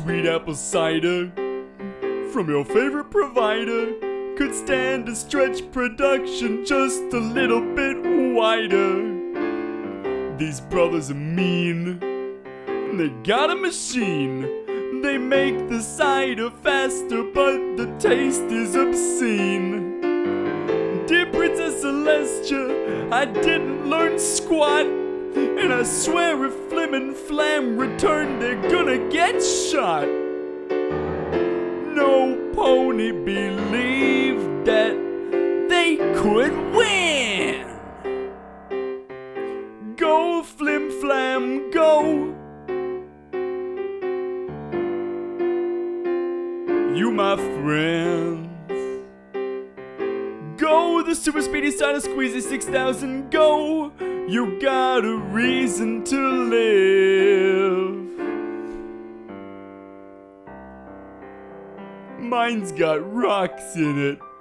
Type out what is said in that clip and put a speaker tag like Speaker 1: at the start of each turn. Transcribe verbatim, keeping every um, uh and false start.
Speaker 1: sweet apple cider from your favorite provider could stand to stretch production just a little bit wider. These brothers are mean. They got a machine. They make the cider faster, but the taste is obscene. Dear Princess Celestia, I didn't learn squat, and I swear if Flim and Flam return, they're gonna get shot. No pony believed that they could win. Go Flim Flam, go. You my friends. Go, the super speedy Cider Squeezy six thousand, go. You got a reason to live. Mine's got rocks in it.